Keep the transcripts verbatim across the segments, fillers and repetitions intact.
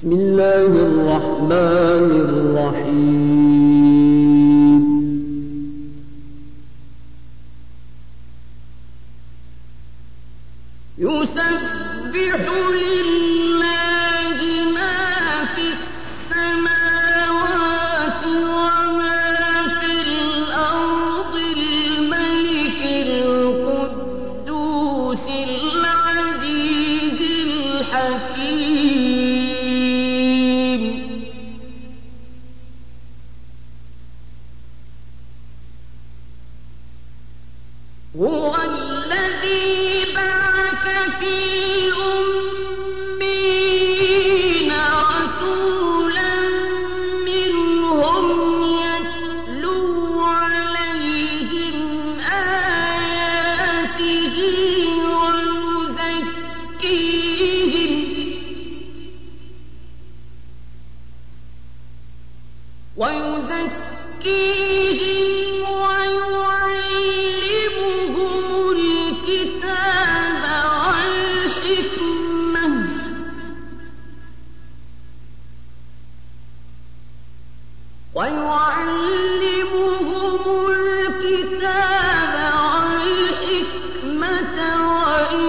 بسم الله الرحمن الرحيم. يسبح لله ما في السماوات وما في الأرض الملك القدوس العزيز الحكيم. هو الذي بعث في الأميين رسولا منهم يتلو عليهم آياته ويزكيهم ويزكيهم ويعلمهم الكتاب والحكمة ويعلمهم الكتاب والحكمة وإن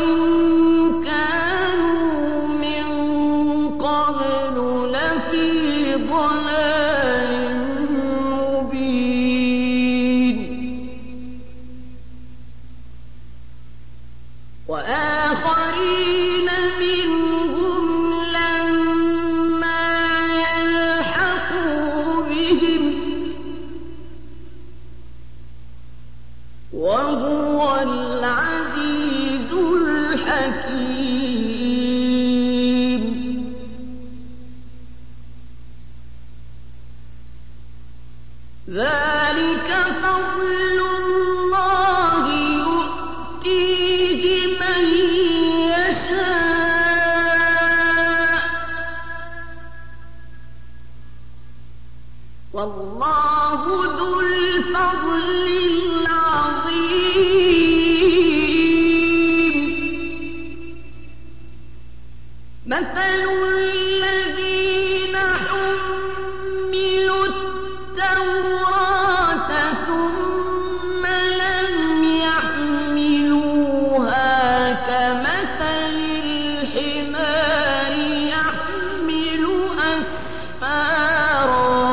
كانوا من قبل لفي ضلال مبين. وآخرين منهم لما يلحقوا بهم وهو العزيز الحكيم. ذلك فضل الله يؤتيه من يشاء والله ذو الفضل العظيم. مثل الذين حملوا التوراة ثم لم يحملوها كمثل الحمار يحمل أسفارا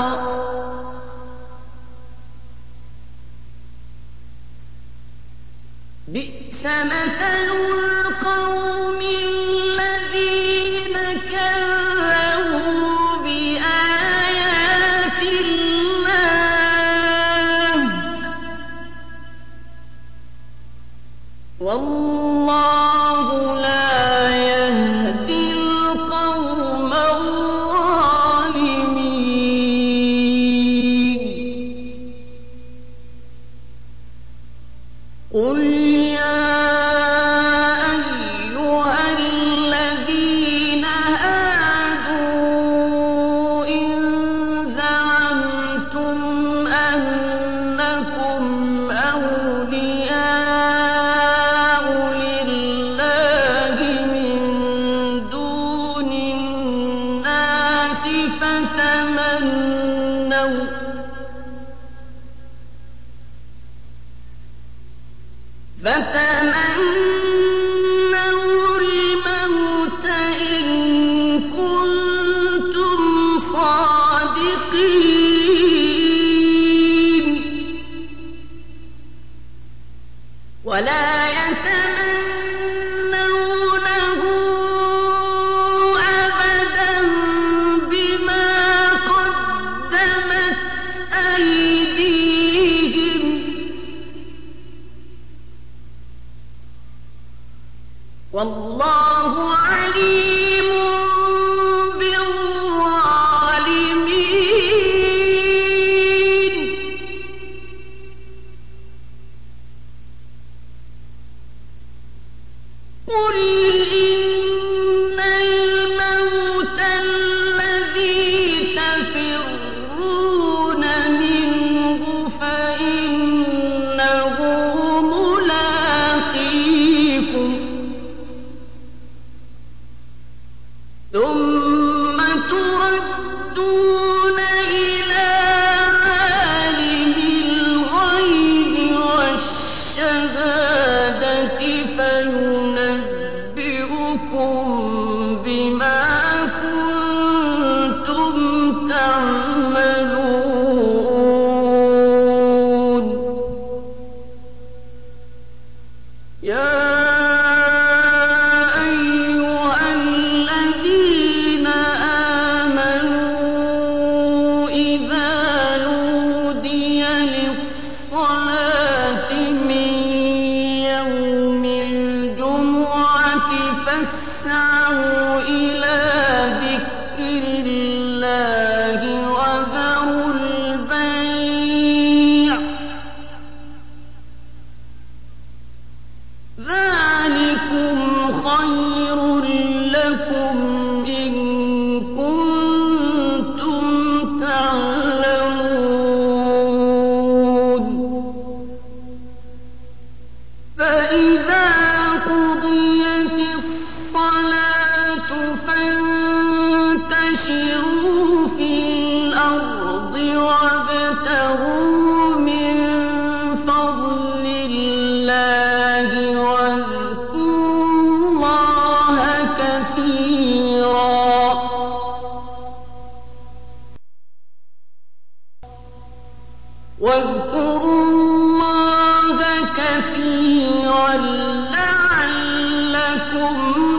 بئس مثل القوم الذين كذبوا بآيات الله والله لا يهدي القوم الظالمين. قل يا أيها الذين هادوا إن زعمتم أنكم أولياء لله من دون الناس فتمنوا فتمنوا الموت إن كنتم صادقين ولا يتمنونه أبدا بما قدمت أيديهم سيروا في الأرض وابتغوا من فضل الله واذكروا الله كثيرا واذكروا الله كثيرا لعلكم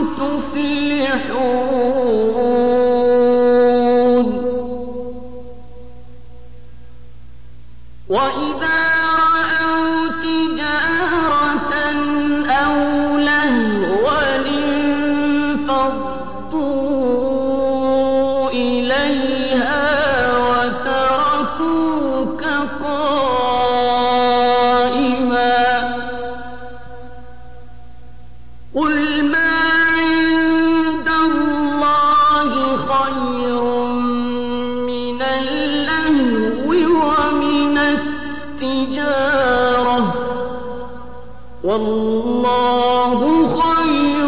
تفلحون. وإذا رأوا تجارة أو لهوا انفضوا إليها وتركوك قائما قل ما عند الله خير من اللهو ومن التجارة والله خير